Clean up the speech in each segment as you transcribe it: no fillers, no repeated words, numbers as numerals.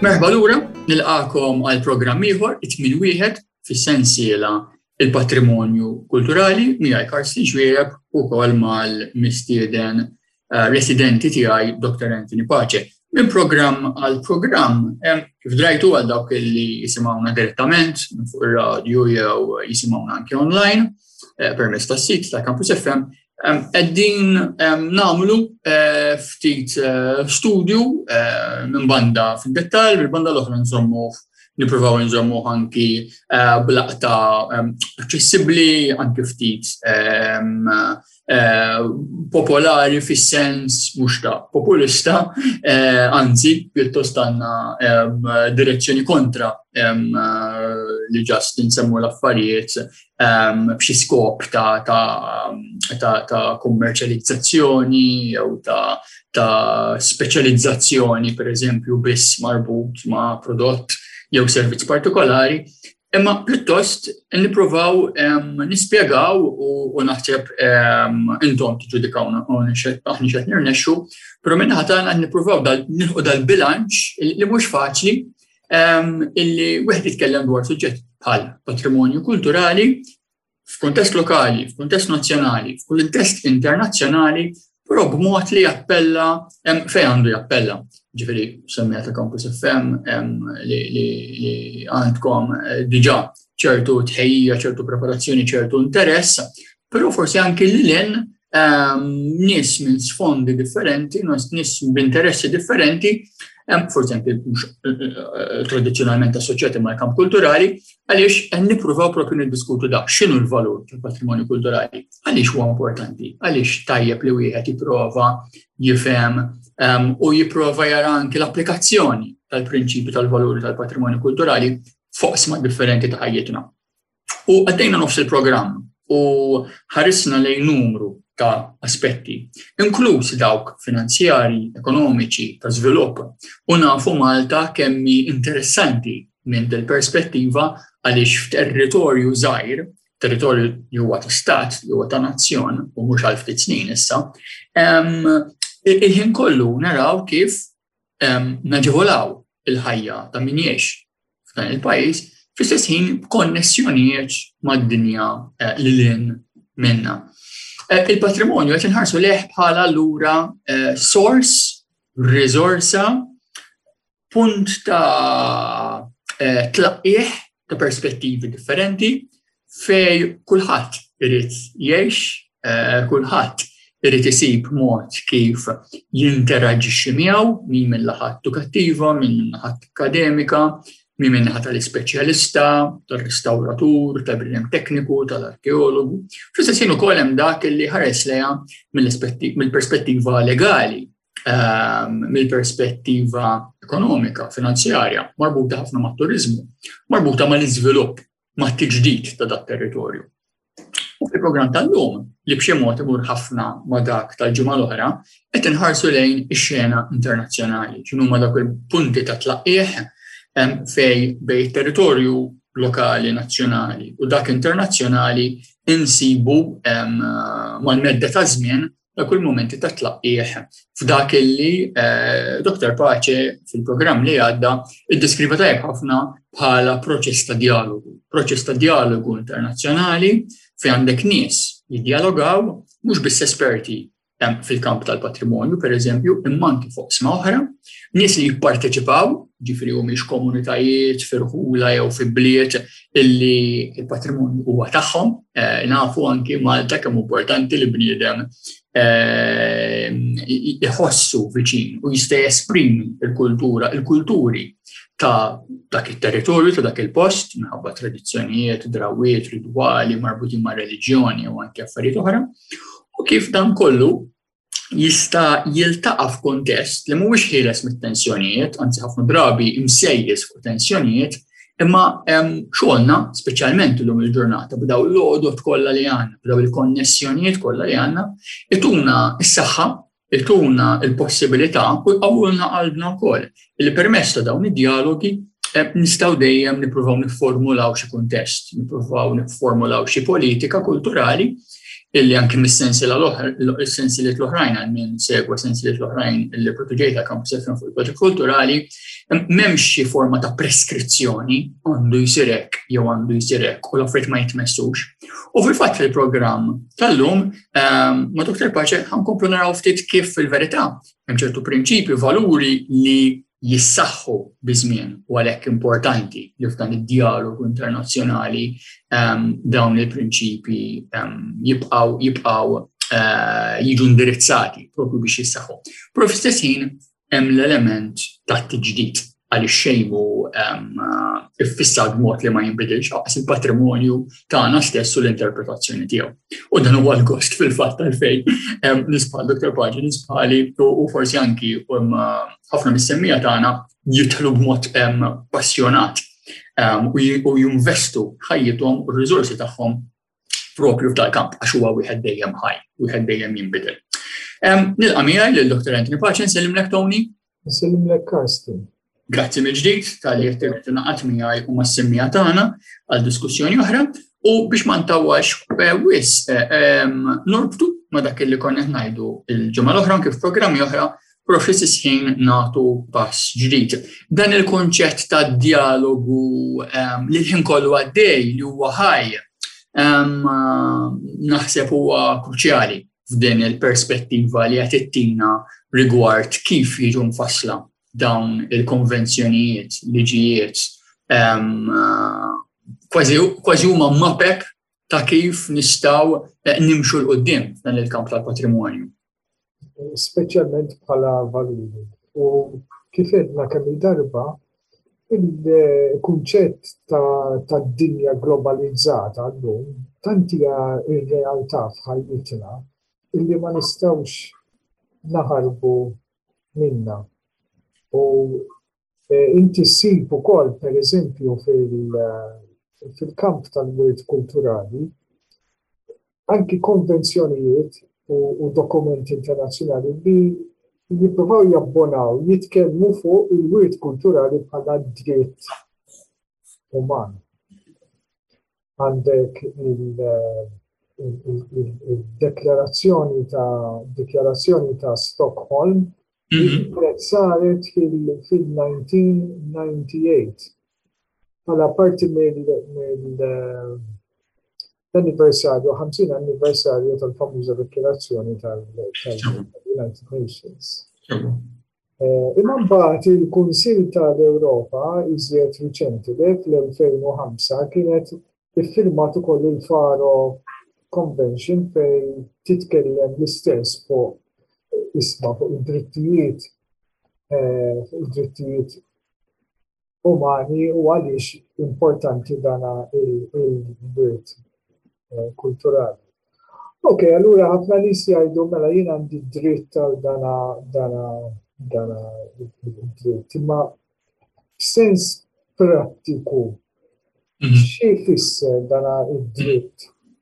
Merħba lura, nilqakom għal programm ieħor it-tmien wieħed fis-sensiela il-patrimonju kulturali miegħi Karsten Xwiereb ukoll mal-mistieden residenti tiegħi Dr. Anthony Pace. Minn programm għal programm, kif drajtu għal dawk li jisimgħuna direttament fuq ir-radju jew jisimgħuna anke online permezz tas-sit ta' Campus FM, qegħdin nagħmlu ftit studju minn banda fid-dettall, mill-banda l-oħra nippruvaw nżommu anki b'laqta aċċessibbli anke ftit popolari fis-sens mhux ta' populista, anzi pjuttost għandna direzzjoni kontra li ġast insemmu l-affarijiet b'xi skop ta' kummerċjalizzazzjoni jew ta' speċjalizzazzjoni pereżempju biss marbut ma' prodott jew servizz partikolari, imma pjuttost nippruvaw nispjegaw u naħseb intom tiġġudikawna aħna x'qed nirnexxu, però minnaħa tagħna nippruvaw nilħu dal-bilanċ li mhux faċli illi wieħed jitkellem dwar suġġett bħal patrimonju kulturali f'kuntest lokali, f'kuntest nazzjonali, f'kuntest internazzjonali, però b'mod li jappella fejn għandu jappella. Ġifieri semmija ta' Campus FM li għandkom diġà ċertu tħejjija, ċertu preparazzjoni, ċertu interess, però forsi anke lil nies minn sfondi differenti, nies b'interessi differenti, forsi anke mhux tradizzjonalment assoċjati mal-kamp kulturali, għaliex qed nippruvaw propju niddiskutu dak x'inhu l-valur tal-patrimonju kulturali, għaliex huwa importanti, għaliex tajjeb li wieħed jipprova jifhem u jipprova jara anke l-applikazzjoni tal-prinċipju tal-valuri tal-patrimonju kulturali foqsma differenti ta' ħajjitna. U għaddejna nofs il-programm u ħarisna lejn numru ta' aspetti, inkluż dawk finanzjari, ekonomiċi, ta' żvilupp, u nafu Malta kemmi interessanti minn del-perspettiva għaliex f'territorju żgħir, territorju li huwa ta' stat, li huwa ta' nazzjon, u mhux għal ftit snin issa, il-ħin kollu naraw kif naġevolaw il-ħajja ta' min jgħix f'dan il-pajjiż, fl-istess ħin konnessjonijiet mad-dinja lilin minna. Il-patrimonju qed inħarsu leh bħala allura source, riżorsa, punt ta' tlaqqih ta' perspettivi differenti fej kulħadd irid jgħix, kulħadd irid isib mod kif jinteraġixxi miegħu min mill-naħa edukattiva, min mill-naħa akademika, min min-naħa tal-ispeċjalista, tal-restawratur, tal-bniedem tekniku, tal-arkeologu. Fl-istess ħin ukoll hemm dak li ħares lejha mill-perspettiva legali, mill-perspettiva ekonomika, finanzjarja, marbuta ħafna mat-turiżmu, marbuta mal-iżvilupp, mat-tiġdid ta' dak territorju. U fil-programm tal-lum li b'xi mod imur ħafna ma' dak tal-ġimgħa l-oħra qed inħarsu lejn ix-xena internazzjonali, x'inhuma dak il-punti ta' tlaqqih fej bejn territorju lokali nazzjonali u dak internazzjonali insibu mal-medda ta' żmien dak il-momenti ta' tlaqqih f'dak illi Dr. Pace fil-programm li għadda iddeskriva tajjeb ħafna bħala proċess ta' dialogu internazzjonali fejn għandek nies jiddialogaw mhux biss esperti fil-kamp tal-patrimonju, pereżempju, imma anke foqsma oħra, nies li jipparteċipaw, ġifieri mhix komunitajiet firħula jew fi bliet illi il-patrimonju huwa tagħhom, nafu anke Malta kemm importanti li bniedem iħossu viċin u jista' jesprimi il-kulturi ta' dak il-territorju, ta' dak il-post, minħabba tradizzjonijiet, drawiet, ridwali, marbutin ma' reliġjoni u anke affarijiet oħra, u kif dan kollu jista' jiltaqa' f'kuntest li mhuwiex ħieles mit-tensjonijiet, anzi ħafna drabi imsejjes fuq tensjonijiet, imma xogħolna, speċjalment illum il-ġurnata, b'daw l-għodot kollha li għandna, b'daw il-konnessjonijiet kollha li għandna, ituna s-saħħa, ituna l-possibilità u jqawwulna qalbna wkoll li permezz ta' dawn id-dialogi nistgħu dejjem nippruvaw nifformulaw xi kuntest, nippruvaw nifformulaw xi politika kulturali illi anke mis-sensieliet l-oħrajn għal min segwa sensieliet l-oħrajn illi proteġejta Campus FM fuq il-proġett kulturali m'hemmx xi forma ta' preskrizzjoni għandu jsir hekk jew għandu jsir hekk u l-affarijiet ma jitmessux. U fil-fatt fil-programm tal-lum ma' Dr. Paċe ħankomplu naraw ftit kif fil-verità hemm ċertu prinċipji, valuri li jissaħħu biżmien u għalhekk importanti li f'dan id-dialogu internazzjonali dawn il-prinċipji jibqgħu jiġu indirizzati propju biex jissaħħu. Però fl-istess ħin hemm l-element tat-tiġdid għaliex xejn hu iffissat b'mod li ma jinbidilx aqas il-patrimonju tagħna stess u l-interpretazzjoni tiegħu. U dan huwa l-gost fil-fatt għalfejn nisbħal Dr. Paġi nisbħali u forsi anki ħafna mis-semmija tagħna jidħlu b'mod passjonat u jinvestu ħajjithom u r-riżorsi tagħhom propju f'dal-kamp għax huwa wieħed dejjem ħaj, wieħed dejjem jinbidel. Nilqa' miegħi lil-Dr. Anthony Paċi, nsellimlek Tony. Nsellimlek Karsten. Grazzi mill-ġdid tal-li jtert naqat miegħi u mas-semmija tagħna għal diskussjoni oħra u biex ma ntawwax wis norbtu ma' dak li konna ngħidu il-ġimgħa l-oħra kif programmi oħra però fl-istess ħin nagħtu pass ġdid. Dan il-kunċett ta' dialogu li l-ħin kollu għaddej li huwa ħaj naħseb huwa kruċjali f'din il-perspettiva li qed ittina rigward kif jiġu mfassla dawn il-konvenzjonijiet, liġijiet, kważi huma mapek ta' kif nistgħu nimxu l-qudiem dan il-kamp tal-patrimonju. Speċjalment bħala valuri. U kif edna kemm il-darba, il-kunċett ta' dinja globalizzata llum tant hija r-realtà f'ħajjitna illi ma nistgħux naħarbu minnha. U inti ssib ukoll pereżempju fil-kamp tal-wirt kulturali anki konvenzjonijiet u dokumenti internazzjonali li jippruvaw jabbonaw jitkellmu fuq il-wirt kulturali bħala dritt uman. Għandek il-deklarazzjoni ta' Stockholm li saret fil-1998 bħala parti mill-anniversarju, 50 anniversarju tal-famuża deklarazzjoni tal-United Nations. Imma mbagħad il-Kunsill tal-Ewropa iżjed riċenti fl-2005 kienet iffirmat ukoll il-Faro Convention fejn titkellem l-istess fuq id-drittijiet umani u għaliex importanti dana il-wirt kulturali. Ok, allura ħafna nies jgħidu mela jien għandi dritt tal dana id-dritt, imma f'sens prattiku xi jfisser dana id-dritt?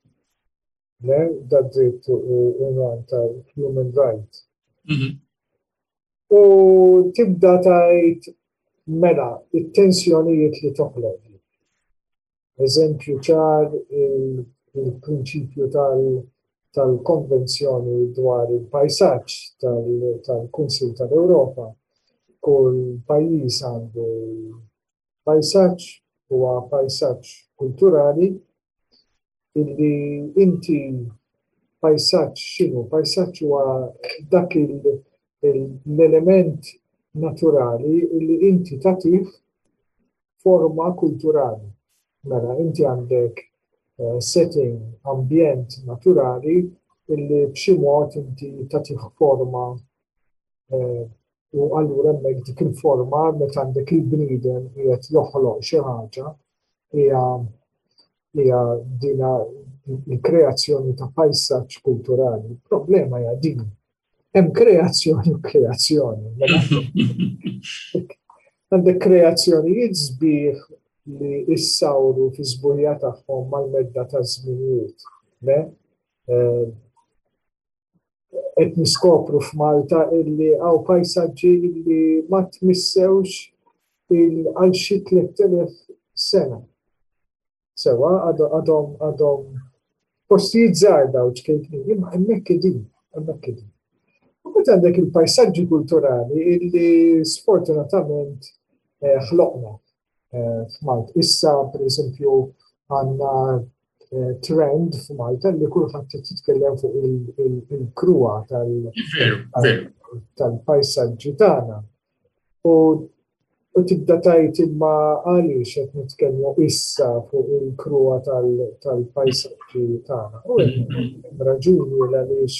Da dritt ta' human right. U tibda tgħid mela it-tensjonijiet li toħloq. Eżempju ċar il-prinċipju tal-konvenzjoni dwar il-pajsaġġ tal-Kunsill tal-Ewropa. Kull pajjiż għandu pajsaġġ huwa pajsaġġ kulturali illi inti pajsaġġ x'inhu? Pajsaġġ huwa dak l-element naturali illi inti tagħtih forma kulturali. Mela inti għandek setting, ambjent naturali illi b'xi mod inti tagħtih forma u allura hemmhekk dik il-forma meta għandek il-bniedem qiegħed joħloq xi ħaġa hija dina il-kreazzjoni ta' pajsaġġ kulturali. Il-problema hija din. Hemm kreazzjoni u kreazzjoni. Għandek kreazzjonijiet sbieħ li issawru fi żburija tagħhom mal-medda ta' żminijiet. Qed niskopru f'Malta illi hawn pajsaġġi li ma tmissewx għal xi 3000 sena. Sewa għadhom postijiet żgħar dawn ċkejknin, imma hemmhekk din. U meta għandek il-pajsaġġi kulturali illi sfortunatament ħloqna f'Malta. Issa, pereżempju, għandna trend f'Malta li kulħadd titkellem fuq il-krua tal-pajsaġġi tagħna. U tibda tgħid imma għaliex qed nitkellmu issa fuq il-krua tal-pajsaġġi tagħna. U hemm raġuni għaliex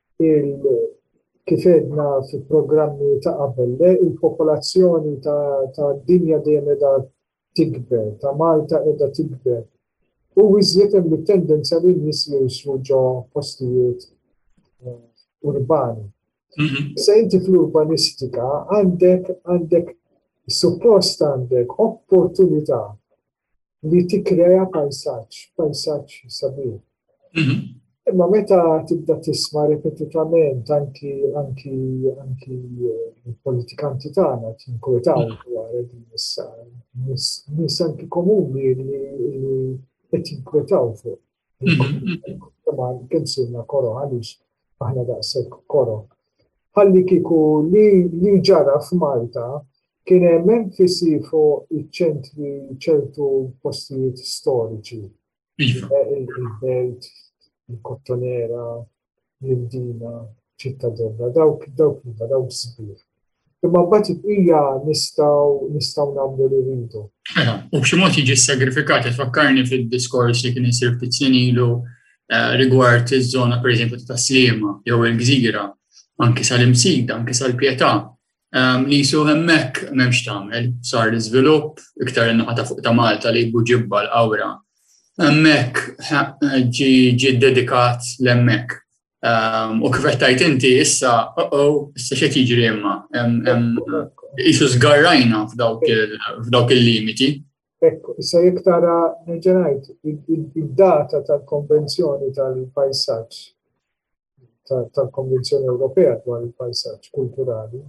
kif għedna fil-programmi ta' qabel, il-popolazzjoni ta' dinja dejjem qiegħda tikber, ta' Malta qiegħda tikber. U iżjed hemm it-tendenza li n-nies jgħixu ġo postijiet urbani. Issa inti fl-urbanistika għandek suppost għandek opportunità li tikkrea pajsaġġ sabiħ. Imma meta tibda tisma' ripetitament anki il-politikanti tagħna tinkwetaw dwar din issa nies anki komuni li qed jinkwetaw fuq. Imma kemm sirna koro għaliex aħna daqshekk koro. Ħalli kieku li ġara f'Malta kien hemm enfisi fuq iċ-ċentri ċertu postijiet storiċi. Il-Belt, il-Kottonera, l-Indina, ċittadella, dawk sbir. Imma mbagħad hija nistgħu nagħmlu li rridu. U b'xi mod jiġi sagrifikat, tfakkarni fid-diskors li kien isir ftit snin ilu rigward iż-żona pereżempju ta' Sliema jew il-Gżira, anke sal-Imsida, anke sal-Pjetà. Li jisu hemmhekk m'hemmx tagħmel, sar l-iżvilupp iktar in-naħa fuq ta' Malta li jibbu ġibba l-qawra. Hemmhekk ġie dedikat l-hemmhekk. U kif qed tgħid inti issa x'qed jiġri imma qisu żgarrajna f'dawk il-limiti. Ekku, issa jekk tara nerġa' ngħid id-data tal-Konvenzjoni tal-Pajsaġġ tal-Konvenzjoni Ewropea dwar il-pajsaġġ kulturali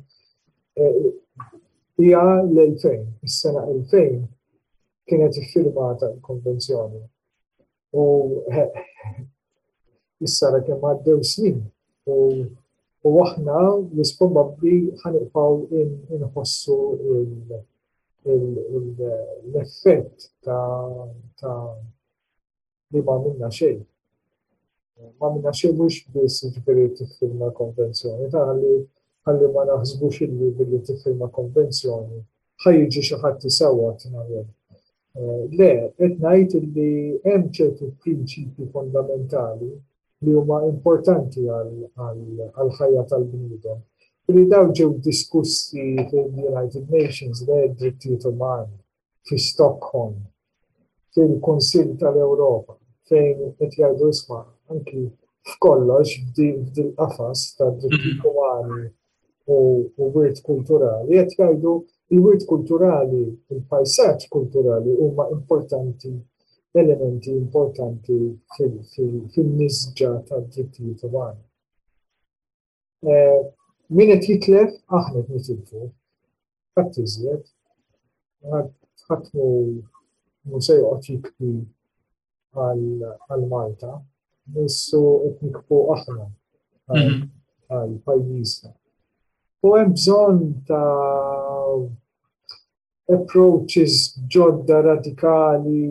hija l-2000, is-sena 2000 kienet iffirmata l-konvenzjoni. U issa kemm għaddew snin u aħna probabbli ħaniqgħu inħossu l-effett ta' li ma minna xejn. Ma minna xejn mhux biss jiġifieri tiffirma konvenzjoni ħalli ma naħsbux illi billi tiffirma konvenzjoni ħajjiġi xi ħadd isewwa nagħmel. Le, qed ngħid illi hemm ċertu prinċipji fondamentali li huma importanti għall-ħajja tal-bniedem. Li dawn ġew diskussi fil-United Nations d-drittijiet umani fi Stockholm, fil-Kunsill tal-Ewropa, fejn qed jgħidu isma' anki f'kollox f'dil-qafas tad-drittijiet umani u wirt kulturali, qed jgħidu il-wirt kulturali, il-pajsaġġ kulturali huma importanti, elementi importanti fil-nisġa tad-drittijiet umani. Min qed jitlef aħna qed nitilfu, ħadd iżjed, ħadd mhu se joqgħod jikbi għal Malta, issu qed nikbu aħna għal pajjiżna. U hemm bżonn ta' approaches ġodda radikali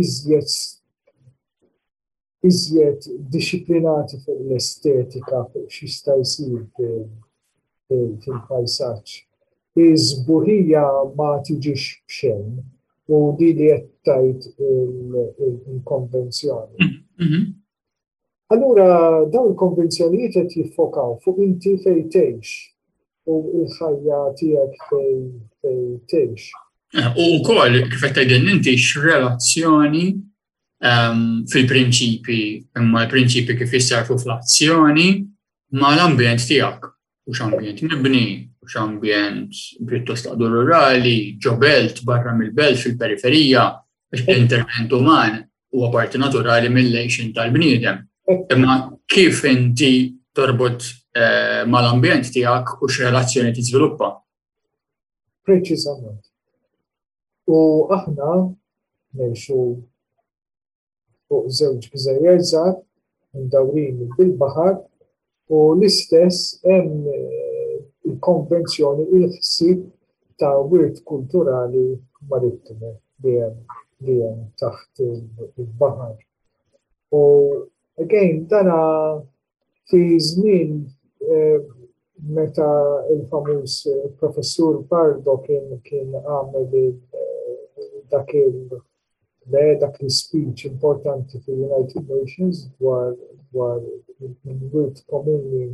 iżjed disciplinati fuq l-estetika fuq x'jista' jsir fil-pajsaġġ. Iż-żbuħija ma tiġix b'xejn u di li qed tgħid il-konvenzjoni. Allura dawn il-konvenzjonijiet qed jiffokaw fuq inti fejn tgħix u l-ħajja tiegħek fejn tgħix. U wkoll kif qed tgħidilna inti x'relazzjoni fil-prinċipji imma l-prinċipji kif jissarfu fl-azzjoni mal-ambjent tiegħek. U x'ambjent mibni, u x'ambjent pjuttost rurali, ġo belt, barra mill-belt, fil-periferija, l-intervent uman huwa parti naturali mill-lejxin tal-bniedem. Imma kif inti torbot mal-ambjent tiegħek u x'relazzjoni tiżviluppa? Preċiżament. U aħna ngħixu fuq żewġ gżejjer żgħar mdawrin bil-baħar u l-istess hemm il-konvenzjoni il-ħsieb ta' wirt kulturali marittimu li hemm taħt il-baħar. U again, dana fi żmien meta il-famuż professur Pardo kien għamel dak il-speech importanti fil-United Nations dwar il-wirt komuni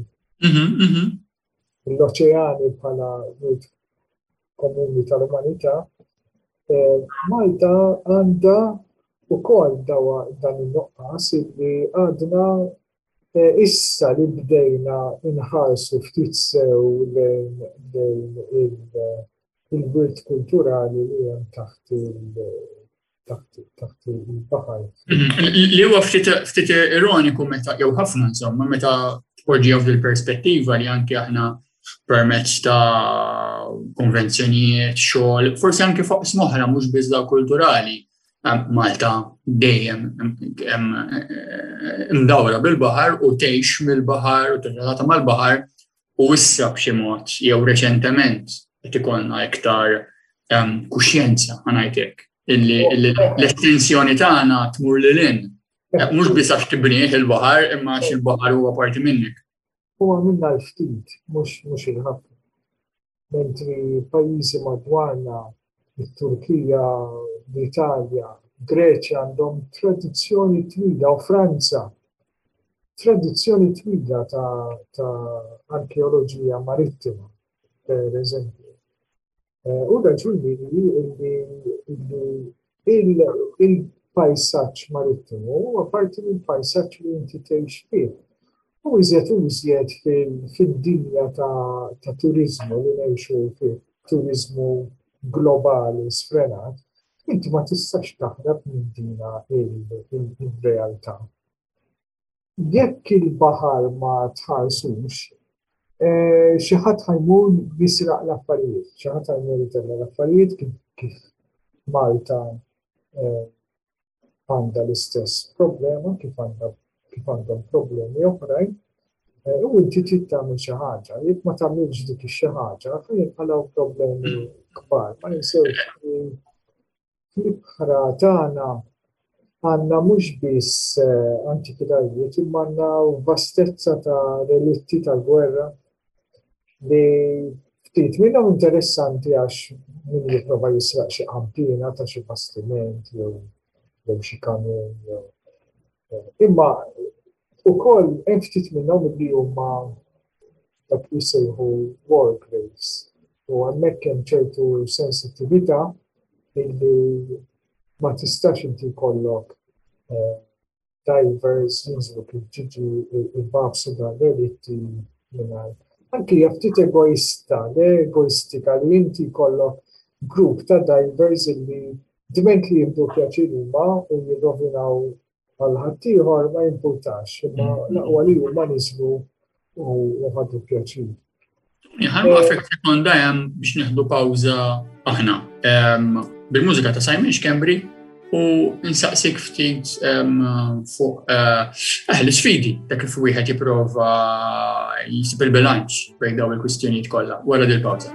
l-oċeani bħala wirt komuni tal-umanità, Malta għandha ukoll dan il-nuqqas li għadna issa li bdejna inħarsu ftit sew il-wirt kulturali li hemm taħt il-baħar. Li huwa ftit ironiku meta jew ħafna insomma meta tpoġġija fil-perspettiva li anke aħna permezz ta' konvenzjonijiet, xogħol, forsi anke fuq smoħra mhux biss kulturali. Malta dejjem imdawra bil-baħar u tgħix mill-baħar u tirrelata mal-baħar u issa b'xi mod jew reċentement qed ikollna iktar kuxjenza ngħidlek illi l-estensjoni tagħna tmur lil hinn. Mhux biss għax tibnieh il-baħar imma għax il-baħar huwa parti minnek. Huwa minna l-ftit, mhux il-ħafna. Mentri pajjiżi madwarna, it-Turkija, l-Italja, Greċja għandhom tradizzjoni twila u Franza tradizzjoni twila ta' arkeoloġija marittima, per eżempju. U raġuni li il-pajsaġġ marittimu huwa parti mill-pajsaġġ li inti tgħix fih. U iżjed fid-dinja ta' turizmu li ngħixu fih, turizmu globali sfrenat, inti ma tistax taħrab minn dina il-realtà. Jekk il-baħar ma tħarsux, xi ħadd ħajmur jisraq l-affarijiet, xi ħadd ħajmur jitella l-affarijiet kif Malta għandha l-istess problema, kif għandhom problemi oħrajn, u inti trid tagħmel xi ħaġa, jekk ma tagħmilx dik xi ħaġa, jinqalgħu problemi kbar. Ma ninsewx fil-bħra tagħna għandna mhux biss antikitajiet, imma għandna vastezza ta' relitti tal-gwerra li ftit minnhom interessanti għax min jipprova jisraq xi qampina ta' xi bastiment jew xi kamin. Imma ukoll hemm ftit minnhom li huma dak li jsejħu war graves. U hemmhekk hemm ċertu sensittività illi ma tistax inti jkollok divers jinżlu kif ġiġi il-babsu dan relitti mingħajr. Anki hija ftit egoistika li inti jkollok grupp ta' divers illi diment li jibdu pjaċir huma u jirrovinaw għal ħaddieħor ma jimpurtax, imma laqwa li huma niżlu u ħaddu pjaċir. Ħanwa fek sekonda hemm biex nieħdu pawża aħna bil-mużika ta' Simon Xkembri u nsaqsik ftit fuq l-isfidi ta' kif wieħed jipprova jisib il-bilanċ bejn dawn il-kwistjonijiet kollha wara dil pawża.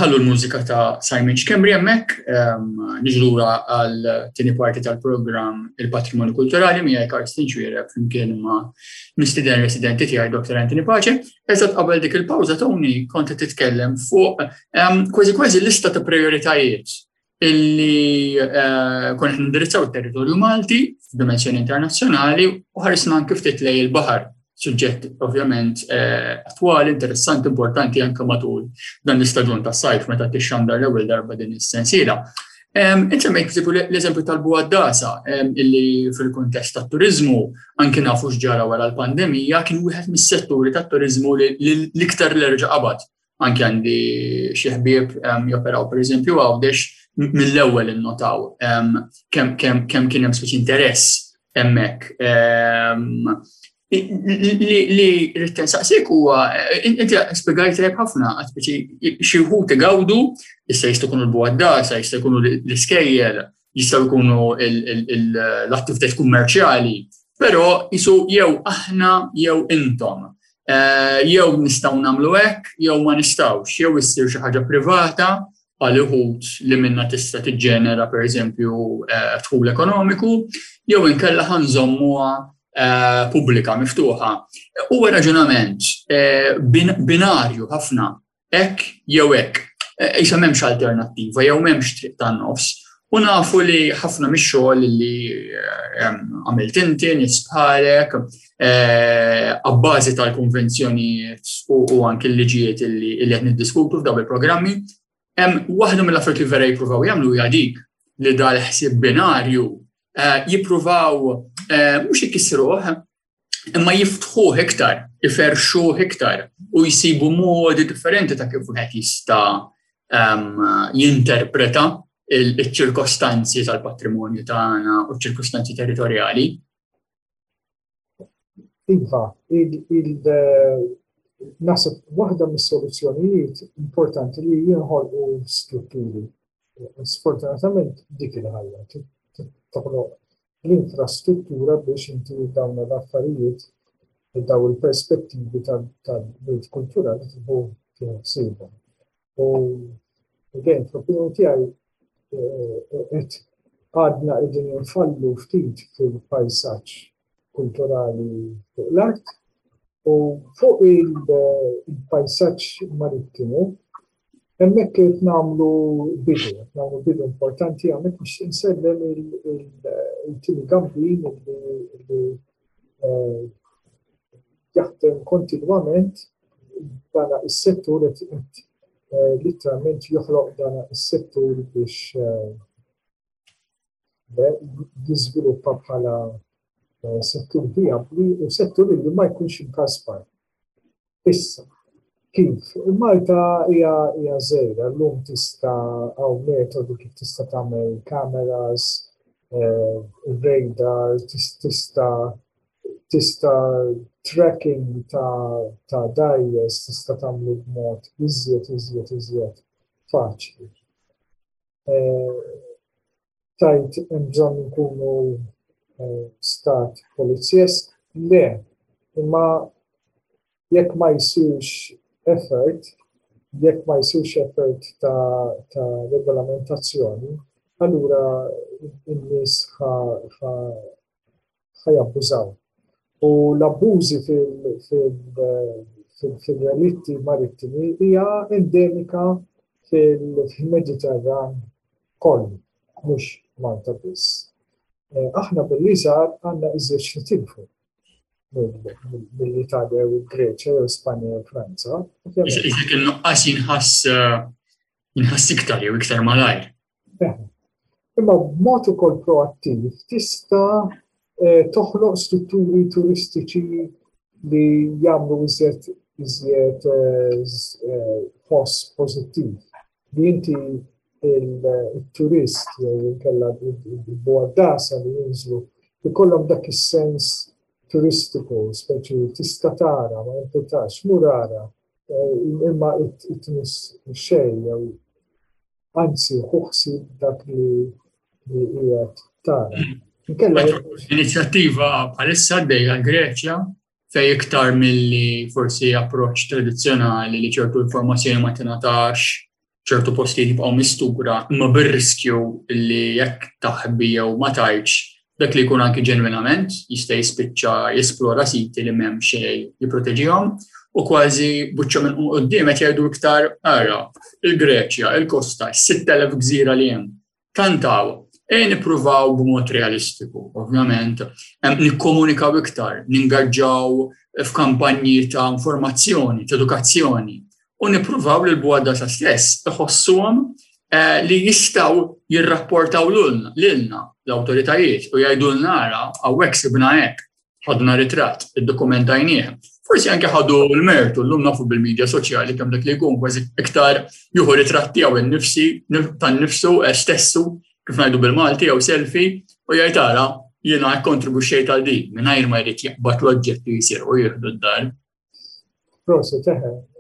nħallu l-mużika ta' Simon Xkembri hemmhekk, niġu lura għal-tieni parti tal-programm Il-Patrimonju Kulturali miegħi Karsten Ġwierek flimkien ma' mistieden residenti tiegħi Dr. Anthony Pace. Eżatt qabel dik il-pawża Tony kont qed titkellem fuq kważi lista ta' prioritajiet illi konna qed nindirizzaw it-territorju Malti f'dimensjoni internazzjonali u ħarisna anke ftit lejn il-baħar. Suġġett ovvjament attwali, interessanti, importanti anke matul dan l-istaġun tas-sajf meta tixxandar l-ewwel darba din is-sensiela. Insemmejt l-eżempju tal-Buaddasa illi fil-kuntest tat-turiżmu anke nafu x'ġara wara l-pandemija kien wieħed mis-setturi tat-turiżmu li l-iktar l-erġa' qabad. Anke għandi xi ħbieb joperaw pereżempju Għawdex mill-ewwel innotaw kemm kien hemm speċi interess hemmhekk. Li rrid nsaqsik huwa inti spjegajt tajjeb ħafna speċi xi wħud igawdu issa jistgħu jkunu l-Buaddasa, jista' jkunu l-iskejjel, jistgħu jkunu l-attivitajiet kummerċjali, però isu jew aħna jew intom. Jew nistgħu nagħmlu hekk, jew ma nistgħux, jew issir xi ħaġa privata għal uħud li minnha tista' tiġġenera pereżempju dħul ekonomiku, jew inkella ħanżommuha pubblika, miftuħa. Huwa raġunament binarju ħafna hekk jew hekk. Issa m'hemmx alternattiva jew m'hemmx triq tan-nofs. U nafu li ħafna mix-xogħol li għamilt inti nies bħalek abbażi tal-konvenzjonijiet u anke l-liġijiet li qed niddiskutu f'dawn il-programmi. Waħda mill-affarijiet li vera jippruvaw jagħmlu hija dik li dal-ħsieb binarju jippruvaw mhux ikissruh, imma jiftħuh iktar, iferxuh iktar u jsibu modi differenti ta' kif wieħed jista' jinterpreta il-ċirkostanzi tal-patrimonju tagħna u ċirkostanzi territorjali. Iva, naħseb waħda mis-soluzzjonijiet importanti li jinħolqu strutturi. Sfortunatament dik il-ħajja toħloq l-infrastruttura biex inti dawn l-affarijiet daw il-perspettivi tal-bejt kulturali tibgħu ħsiebhom. U again, fl-opinjoni tiegħi qed għadna qegħdin infallu ftit fil-pajsaġġ kulturali fuq l-art u fuq il-pajsaġġ marittimu hemmhekk qed nagħmlu bidu importanti hemmhekk biex insellem il-Timi Gambin li jaħdem kontinwament dana is-settur qed literalment joħloq dana is-settur biex jiżviluppa bħala settur vijabbli u settur li ma jkunx inkasbar. Issa, kif? Malta hija żgħira, llum tista' hawn metodi kif tista' tagħmel kameras, radar, tista' tracking ta' dajjes tista' tagħmlu b'mod iżjed faċli. Tajt hemm bżonn nkunu stat polizjesk? Le, imma jekk ma jsirx effort ta' regolamentazzjoni, allura n-nies ħajabbużaw. U l-abbużi fil-relitti marittimi hija endemika fil-Mediterran kollu, mhux Malta biss. Aħna bil-liżgħar għandna iżjed nitilfu mill-Italja u l-Greċja u Spanja u Franza. Iżjed in-nuqqas jinħass iktar jew iktar malajr. Imma b'mod ukoll proattiv tista' toħloq strutturi turistiċi li jagħmlu iżjed ħoss pożittiv. Li inti il-turist jew inkella il-Buaddasa li jinżlu ikollhom dak is-sens turistiku, speċi tista' tara, ma jimpurtax, murara, imma it-tnis xejn jew anzi ħuħsi dak li qiegħed tara. Inizjattiva bħalissa għaddejja Greċja fejn iktar milli forsi approċċ tradizzjonali li ċertu informazzjoni ma tingħatax ċertu postijiet jibqgħu mistura, imma bir-riskju li jekk taħbi jew ma tajtx dak li jkun anki ġenwinament jista' jispiċċa jesplora siti li m'hemm xejn jipproteġihom u kważi buċċa minn quddiem qed jgħidu iktar ara il-Greċja, il-Kosta, 6,000 gżira li hemm. Tantaw, nippruvaw b'mod realistiku, ovvjament, nikkomunikaw iktar, ningaġġaw f'kampanji ta' informazzjoni, ta' edukazzjoni, u nippruvaw li l-bwadda ta' stess iħossuhom li jistgħu jirrapportaw lilna l-awtoritajiet u jgħidulna ara hawnhekk sibna hekk, ħadna ritratt, iddokumentajnieh. Forsi anke ħadu l-mertu llum nafu bil-medja soċjali kemm dak li jkun kważi iktar jieħu ritratt tiegħu innifsi tan-nifsu stessu kif ngħidu bil-Malti jew selfie u jgħid ara jiena kontribuxxejt għal din mingħajr ma jrid jaqbad l-oġġetti jsir u jieħdu d-dar. Proset,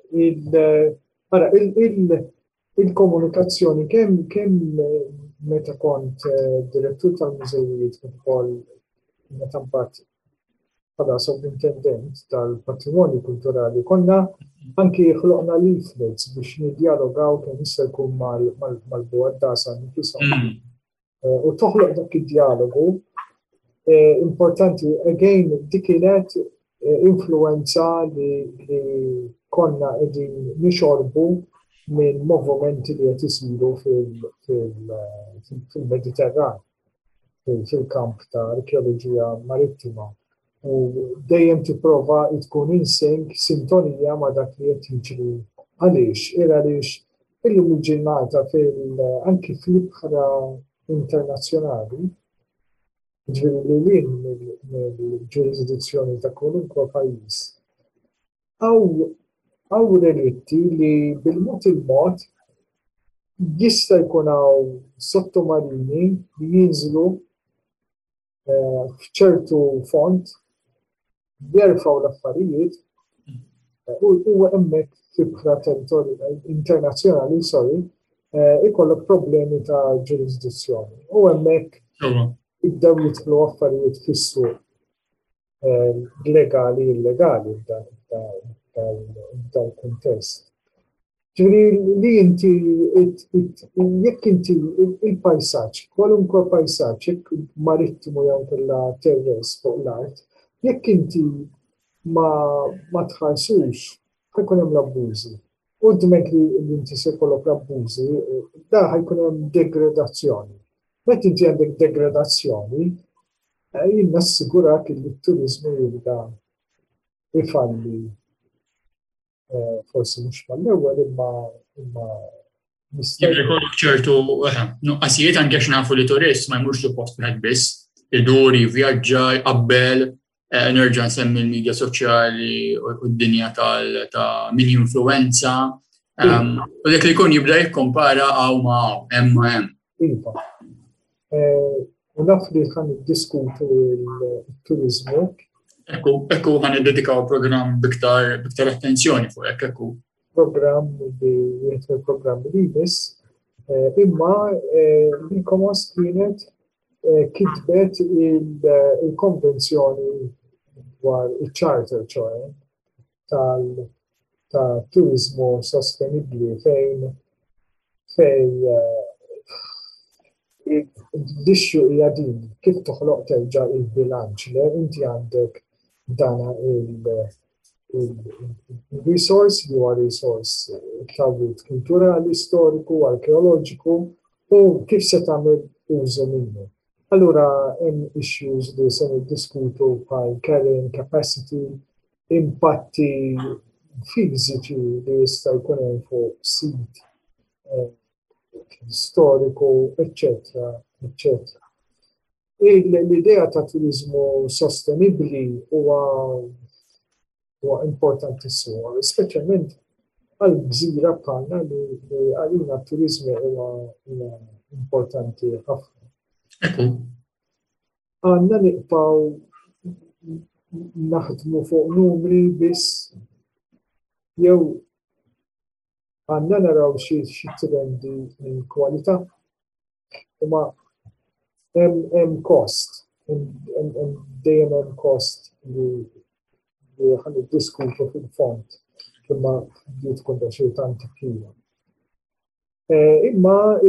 il-komunikazzjoni kemm meta kont direttur tal-mużejiet kif ukoll meta mbagħad bħala sovrintendent tal-patrimonju kulturali konna anki ħloqna leaflets biex niddialogaw kemm jista' jkun mal-bwadasa nifisom. U toħloq dak id-dialogu importanti again dik kienet influenza li konna qegħdin nixorbu minn movimenti li qed isiru fil-Mediterran, fil-kamp ta' arkeoloġija marittima. U dejjem tipprova tkun insync sintonija ma' dak li qed jiġri. Għaliex illum il-ġurnata anki fl-ibħra internazzjonali, ġifieri li mill-ġurisdizzjoni ta' kwalunkwe pajjiż. Hawn relitti li bil-mod il-mod jista' jkun hawn sottomarini li jinżlu f'ċertu font jerfgħu l-affarijiet u hemmhekk fil-ibħra internazzjonali, ikollok problemi ta' ġurisdizzjoni. U hemmhekk jibdew jidħlu affarijiet fis-suq legali illegali tal-kuntest. Ġifieri li inti jekk inti il-pajsaġġ, kwalunkwe pajsaġġ, jekk marittimu jew kellha terrest fuq l-art, jekk inti ma tħarsux ħajkun hemm l-abbużi. U dmek li inti se jkollok l-abbużi, da ħajkun hemm degradazzjoni. Meta inti għandek degradazzjoni, jien nassigurak li t-turiżmu jibda ifalli forsi mhux mal-ewwel imma Jibrekollok ċertu nuqqasijiet anke nafu li turist ma jmurx li post wieħed biss, idur, jivvjaġġa, jqabbel, nerġa' nsemmi l-medja soċjali u d-dinja ta' min jinfluwenza. U dak li jkun jibda jikkompara hawn ma' hawn, hemm ma' hemm. Iva. U naf li ħan iddiskutu l-turizmu. Ekku ħan iddedikaw programm biktar attenzjoni fuq ekku. Programm li jmiss, imma l-Comos kienet kitbet il-konvenzjoni dwar il-charter ta' turizmu sostenibli fejn l-ixxu hija din kif toħloq terġa' il-bilanċ li inti għandek dana il-resource li huwa resource tal-wirt kulturali, storiku, arkeoloġiku u kif se tagħmel użu minnu. Allura hemm issues li se niddiskutu bħal carrying capacity, impatti fiżiċi li jista' jkun hemm fuq sit storiku, eccetera, eccetera. L-idea ta' turizmu sostenibli huwa importantissimo, speċjalment għal-gżira bħalna li għalina turizmu huwa importanti ħafna. Għandna niqpaw naħdmu fuq numri biss jew għandna naraw xi trendi minn kwalità imma hemm cost, dejjem hemm cost li ħalli diskutu fil-fond imma li tkun da xi tant kbira. Imma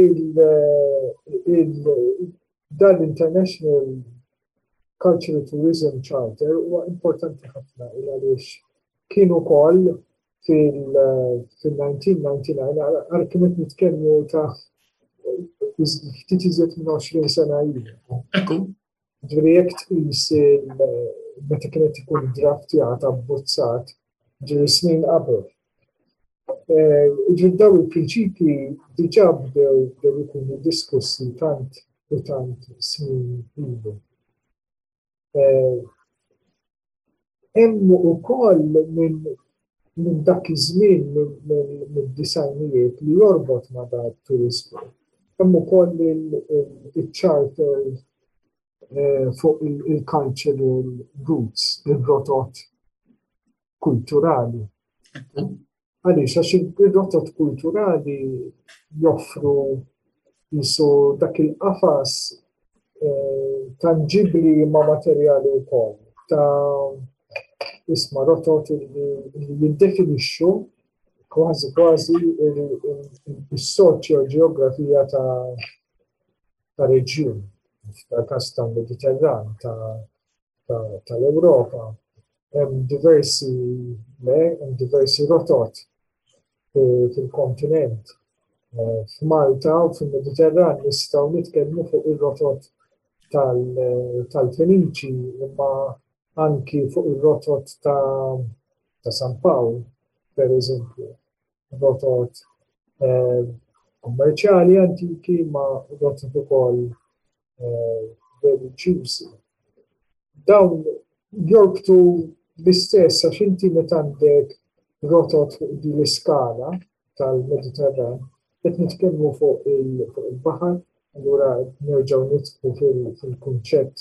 dal-International Cultural Tourism Charter huwa importanti ħafna għaliex kienu wkoll fil-1999 għal kienet nitkellmu ta' ftit iżjed minn 20 sena ilu. Ekku. Ġifieri jekk tqis meta kienet ikun draftjat abbozzat ġifieri snin qabel. Ġifieri dawn il-prinċipji diġà bdew ikunu diskussi tant u tant snin ilu. Hemm ukoll minn dak iż-żmien mid-disajnijiet li jorbot ma' dak turiżmu. Hemm ukoll il-charter fuq il-cultural roots, il-rotot kulturali. Għaliex għax il-rotot kulturali joffru jisu dak il-qafas tanġibli ma' materjali wkoll ta' isma' rotot li jiddefinixxu kważi is-soċjo-ġeografija ta' reġjun, f'każ tal-Mediterran, tal-Ewropa. Hemm diversi rotot fil-kontinent. F'Malta u fil-Mediterran nistgħu nitkellmu fuq ir-rotot tal-Feniċi imma anki fuq ir-rotot ta' San Pawl, per eżempju. Rotot kommerċjali antiki ma rotot ukoll reliġjużi. Dawn jorbtu l-istess għax inti meta għandek rotot fuq din l-iskala tal-Mediterran, qed nitkellmu fuq il-baħar, allura nerġgħu nidħlu fil-kunċett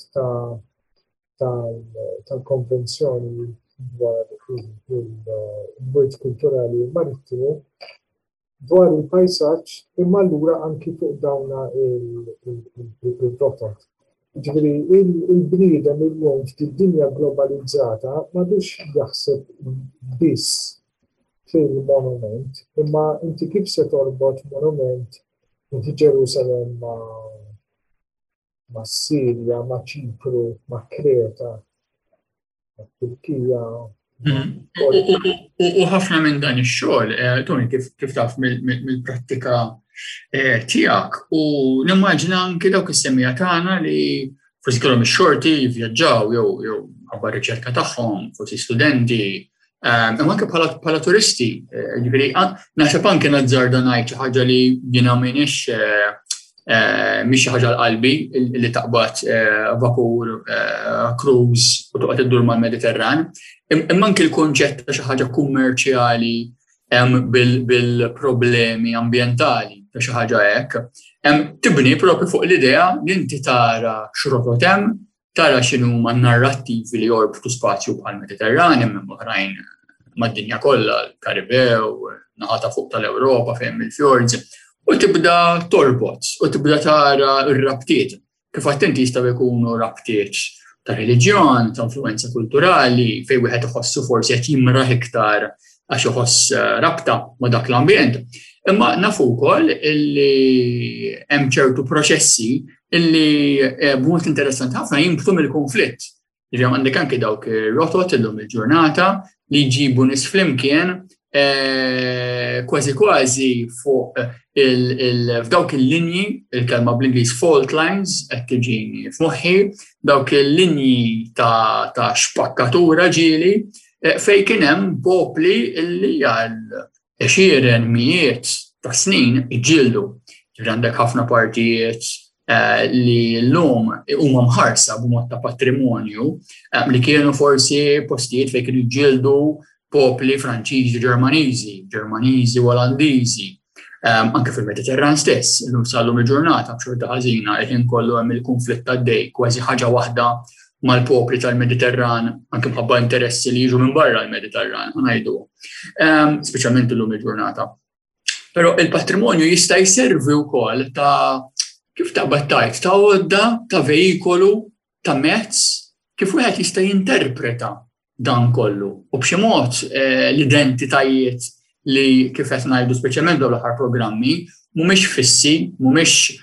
tal-konvenzjoni dwar il-wirt kulturali marittimu, dwar il-pajsaġġ imma allura anki fuq dawna il-rotot. Ġifieri il-bniedem illum fid-dinja globalizzata m'għadux jaħseb biss fil-monument, imma inti kif se torbot monument inti Ġerusalem ma' Sirja, ma' Ċipru, ma' Kreta, ma' Turkija. U ħafna minn dan ix-xogħol, Tony, kif taf mill-prattika tiegħek u nimmaġina anke dawk is-semmija tagħna li forsi kellhom ix-xorti jivvjaġġaw jew ħabba riċerka tagħhom, forsi studenti, imma anke bħala turisti. Ġifieri naħseb anke nazzarda ngħid xi ħaġa li jiena m'iniex mhix xi ħaġa l-qalbi li taqbad vapur cruise u toqgħod iddur mal-Mediterran. Imma anke l-konċett ta' xi ħaġa kummerċjali bil-problemi ambjentali ta' xi ħaġa hekk, tibni propri fuq l-idea li inti tara x'rotot hemm, tara x'inhuma n-narrattivi li jorbtu spazju bħal-Mediterran, hemm oħrajn mad-dinja kollha, l-Karibew, naħa fuq tal-Ewropa fejn il-fjords, u tibda torbot, u tibda tara r-rabtiet. Kif inti jistgħu jkunu rabtiet ta' reliġjon, ta' influenza kulturali, fejn wieħed iħossu forsi qed jimraħ iktar għax iħoss rabta ma' dak l-ambjent. Imma nafu wkoll illi hemm ċertu proċessi illi b'mod interessanti ħafna jimbtu mill-konflitt. Jiġri għandek anke dawk ir-rotot illum il-ġurnata li jġibu nies flimkien kważi fuq f'dawk il-linji, il-kelma bl-Ingliż fault lines qed tiġini f'moħħi, dawk il-linji ta' xpakkatura ġieli fejn kien hemm popli illi għal għexieren mijiet ta' snin iġġieldu. Ġifieri għandek ħafna partijiet li llum huma mħarsa b'mod ta' patrimonju li kienu forsi postijiet fejn kienu jġieldu popli Franċiżi, Ġermaniżi u Olandiżi. Anke fil-Mediterran stess, illum sal-lum il-ġurnata b'xorta ħażina qed inkollu hemm il-konflitt għaddej, kważi ħaġa waħda mal-popli tal-Mediterran, anke mħabba interessi li jiġu minn barra l-Mediterran, ngħidu, speċjalment illum il-ġurnata. Però il-patrimonju jista' jservi wkoll ta' kif taqbad tajt, ta' għodda, ta' veikolu, ta' mezz, kif wieħed jista' jinterpreta dan kollu. U b'xi mod l-identitajiet li kif qed ngħidu speċjalment dawn l-aħħar programmi mhumiex fissi, mhumiex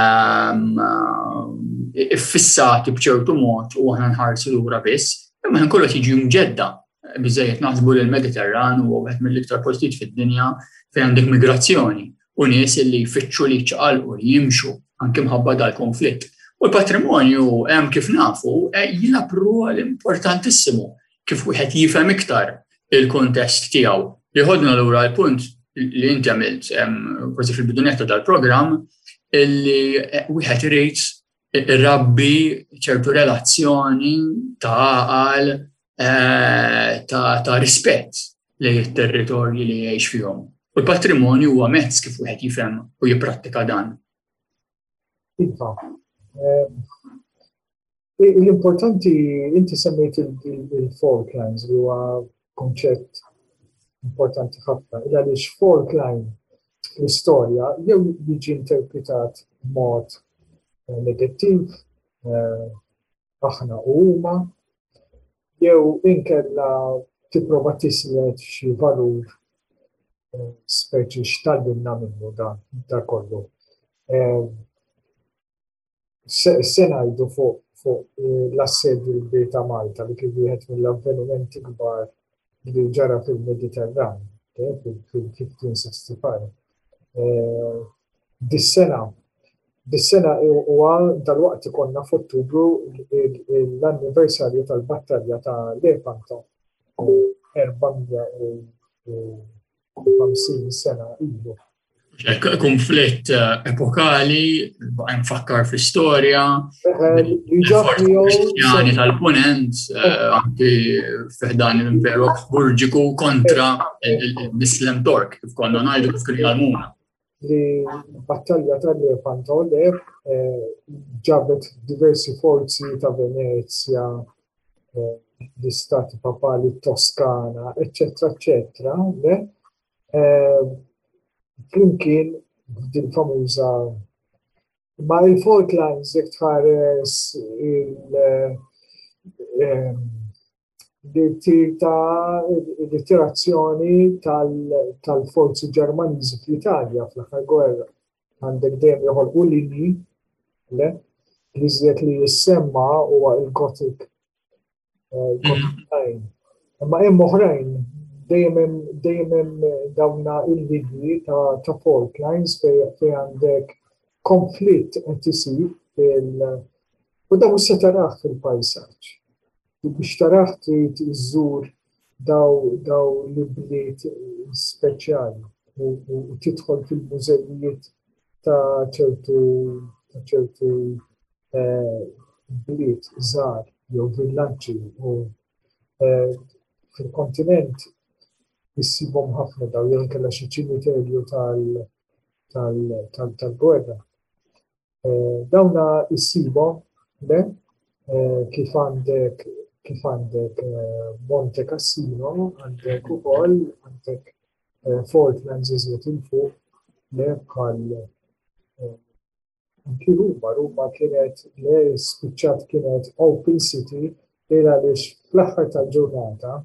iffissati b'ċertu mod u aħna nħarsu lura biss, imma ħin kollu tiġi mġedda. Biżejjed naħsbu li l-Mediterran huwa wieħed mill-iktar postijiet fid-dinja fejn għandek migrazzjoni u nies li jfittxu li ċaqalqu li jimxu anke mħabba dal-konflitt. U l-patrimonju hemm kif nafu jilgħab rwol importantissimu kif wieħed jifhem iktar il-kontest tiegħu. Li ħodna lura l-punt li inti għamilt kważi fil-bidunetta tal-programm illi wieħed irid irrabbi ċertu relazzjoni ta' għaqal ta' rispett lejn it-territorji li jgħix fihom. U l-patrimonju huwa mezz kif wieħed jifhem u jipprattika dan. Iva. L-importanti inti semmejt il-Falklands li huwa konċett importanti ħafna. Għaliex Falkland l-istorja jew jiġi interpretat b'mod negattiv, aħna u huma, jew inkella tipprova tislet xi valur speċi x'tallimna minnu dan kollu. Se ngħidu fuq l-assedju l-Bej ta' Malta li kien wieħed mill-avvenimenti kbar li ġara fil-Mediterran fil-1565. Dis-sena huwa dalwaqt ikollna f'Ottubru l-anniversarju tal-battalja ta' Lepanto 450 sena ilu. Konflitt epokali, nfakkar fl-istorja, Kristjani tal-Punent, anki fiħdan l-Imperu Burġiku kontra l-Islam Tork, kif konna ngħidu kif kien jgħalmuna. Li battalja tal-Lepanto ġabet diversi forzi ta' Venezia, l-Istati Papali, Toskana, eccetera, eccetera, flimkien din famuża ma' il-Falklands jekk tħares il-ritirazzjoni tal-forzi Ġermaniżi fl-Italja fl-aħħar gwerra. Għandek dejjem joħolqu linji li żied li jissemma huwa il-Gothic line. Imma hemm oħrajn dejjem dawna il-linji ta' Falklands fejn għandek konflitt qed isir u dawn se taraħ fil-pajsaġġ. Biex taraħ trid iżżur daw l-bliet speċjali u tidħol fil-mużejijiet ta' ċertu bliet żgħar jew villaġġi u fil-kontinent issibhom ħafna daw jew inkella xi ċimiterju tal-gwerra. Dawna issibhom kif għandek Monte Cassino, għandek ukoll għandek Falklands iżjed il fuq bħal anki Ruma kienet spiċċat kienet open city għaliex fl-aħħar tal-ġurnata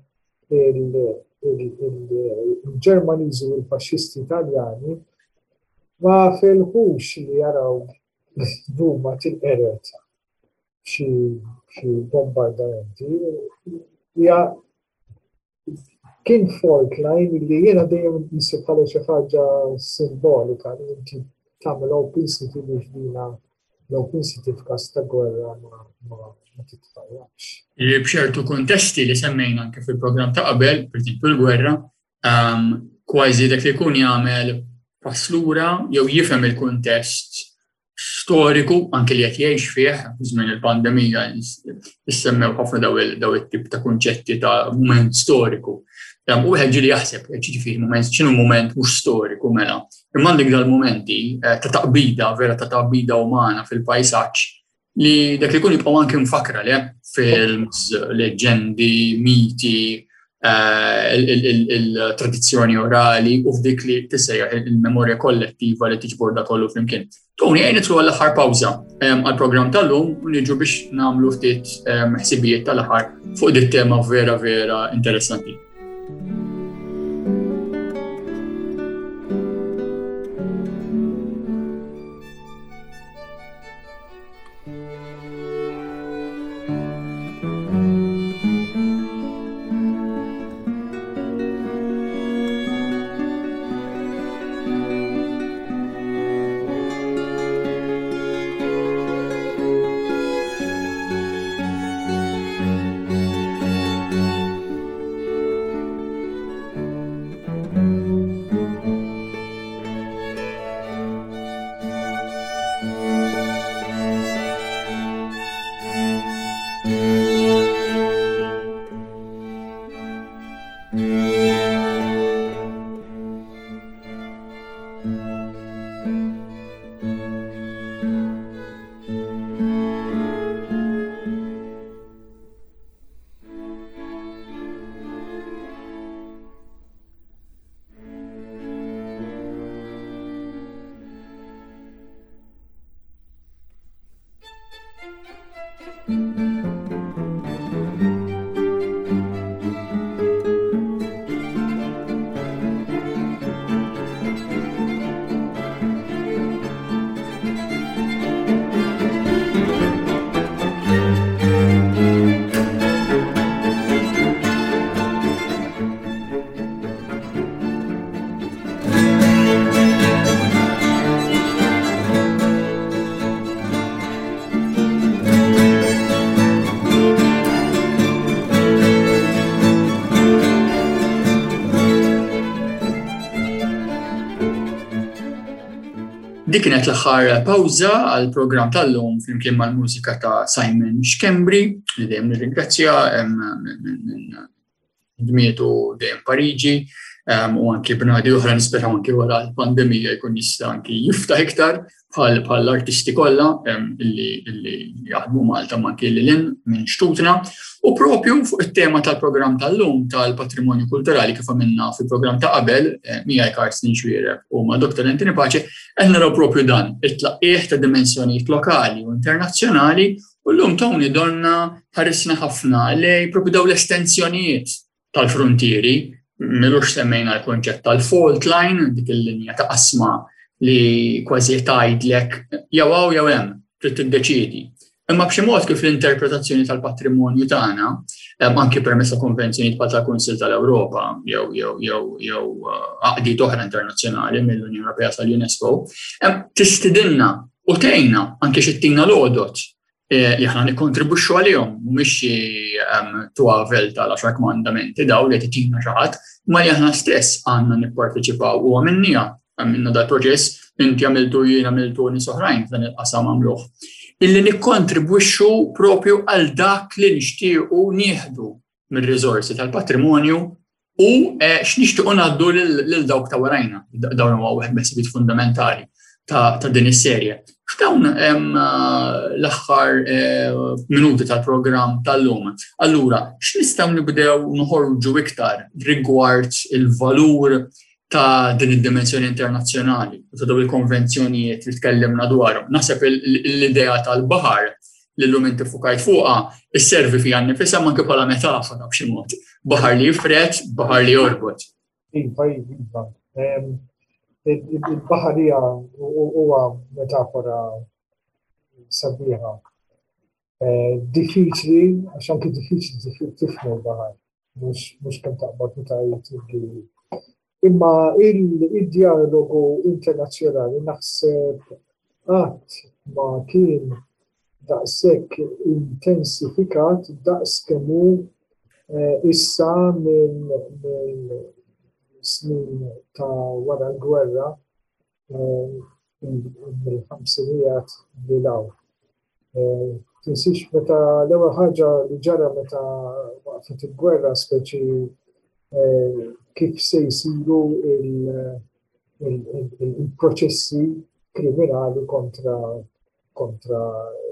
il-Ġermaniżi u l-Faxxisti Italjani ma felħux li jaraw Ruma tinqered xi bombardamenti. Kien Falkland li jiena dejjem nisib bħala xi ħaġa simbolika li inti tagħmel open city biex dina l-open city f'każ ta' gwerra ma titfarrax. B'ċertu kontesti li semmejna anke fil-programm ta' qabel, pereżempju l-gwerra, kważi dak li jkun jagħmel pass lura jew jifhem il-kuntest storiku anke li qed jgħix fih żmien il-pandemija issemmew ħafna daw it-tip ta' kunċetti ta' mument storiku. U wieħed ġieli jaħseb ġifieri x'inhu mument mhux storiku mela. Imma għandek dal-mumenti ta' taqbida, vera ta' taqbida umana fil-pajsaġġ li dak li jkun jibqgħu anke mfakra le films, leġendi, miti, il-tradizzjoni orali u f'dik li tissejjaħ il-memorja kollettiva li tiġborda kollu flimkien. Tony, nitlu għall-aħħar pawża għall-programm tal-lum u niġu biex nagħmlu ftit ħsibijiet tal-aħħar fuq dit tema vera interessanti. Dik kienet l-aħħar pawża għal programm tal-lum flimkien mal-mużika ta' Simon Xkembri, li dejjem nirringrazzja dmietu dejjem Pariġi, u anki b'nadi oħra nisperaw anki wara l-pandemija jkun jista' anki jiftaħ iktar bħal l-artisti kollha illi jaħdmu Malta ma anki lilin minn xtutna. U propju fuq it-tema tal-programm tal-lum tal-patrimonju kulturali kif għamilna fil-programm ta' qabel, miegħi Karsten Xwiereb u ma' Dr. Antoni Paċi, qed naraw propju dan, it-tlaqqieħ ta' dimensjonijiet lokali u internazzjonali u llum Tony donna ħarisna ħafna lej propju daw l-estensjonijiet tal-frontieri, milux semmejna l-konċett tal-fault line, dik il-linja ta' qasma li kważi tgħidlek jew hawn jew hemm, trid tiddeċiedi. Imma b'xi mod kif l-interpretazzjoni tal-patrimonju tagħna, anke permezz ta' konvenzjonijiet bħal tal-Kunsill tal-Ewropa jew għaqdiet oħra internazzjonali mill-Unjoni Ewropea tal-UNESCO, tistidilna u tgħinna anke xittina l-għodot li aħna nikkontribwixxu għalihom mhumiex twavel tal-10 kmandamenti daw li titina xi ħadd, ma li aħna stess għandna nipparteċipaw u għamilna dal-proċess, inti għamiltu jien għamiltu nies oħrajn f'dan il-qasam għamluh. Illi nikkontribwixxu propju għal dak li nixtiequ nieħdu mir-riżorsi tal-patrimonju u x'nixtiequ ngħaddu lil dawk ta' warajna. Dawn huwa wieħed messaġġ fundamentali ta' din is-serje. F'dawn l-aħħar minuti tal-programm tal-lum. Allura, x'nistgħu nibdew noħorġu iktar rigward il-valur ta' din id-dimensjoni internazzjonali, ta' dawn il-konvenzjonijiet li tkellimna dwarhom. Naħseb l-idea tal-baħar li llum inti fukajt fuqha isservi fiha nnifisha anke bħala metafora b'xi mod. Baħar li jifred, baħar li jorbot. Iva. Il-baħar huwa metafora sabiħa. Diffiċli, għax anke diffiċli tifhmu l-baħar. Mhux kemm taqbad meta jitli. Imma il-dialogu internazzjonali naħseb qatt ma kien daqshekk intensifikat daqs kemm hu issa minn snin ta' wara l-gwerra mill-ħamsinijiet bilaw. Tinsix meta l-ewwel ħaġa li ġara meta waqfet il-gwerra speċi kif se jsiru il-proċessi kriminali kontra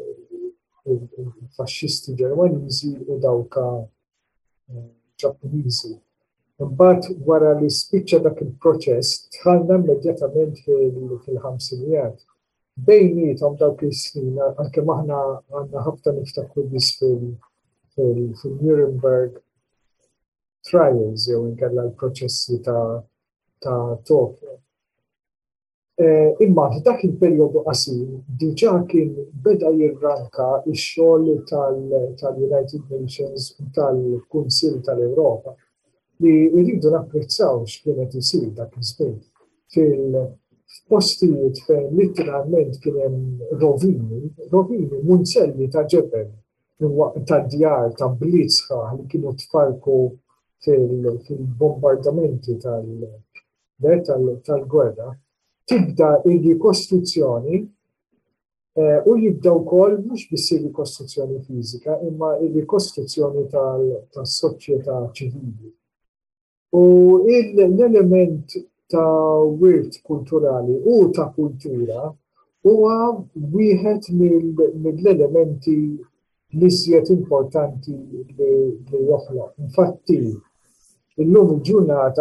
il-faxxisti Ġermaniżi u dawk Ġappuniżi. Imbagħad wara li spiċċa dak il-proċess dħalna immedjatament fil-ħamsinijiet. Bejniethom dawk is-snin anke aħna għandna ħafna niftakru biss fil-Nuremberg trials jew inkella l-proċessi ta' Tokyo. Imma f'dak il-perjodu qasir diġà kien beda jirranka x-xogħol tal-United Nations u tal-Kunsill tal-Ewropa li jridu napprezzaw x'kienet isir dak iż-żmien. Fil-postijiet fejn litteralment kien hemm rovini munzelli ta' ġebel ta' djar ta' bliet sħaħ li kienu tfarku fil-bombardamenti tal-gwerra, tibda il-rikostruzzjoni u jibda wkoll mhux biss il-rikostruzzjoni fiżika, imma il-rikostruzzjoni tas-soċjetà ċivili. U l-element ta' wirt kulturali u ta' kultura huwa wieħed mill-elementi l-iżjed importanti li joħloq. Infatti, illum il-ġurnata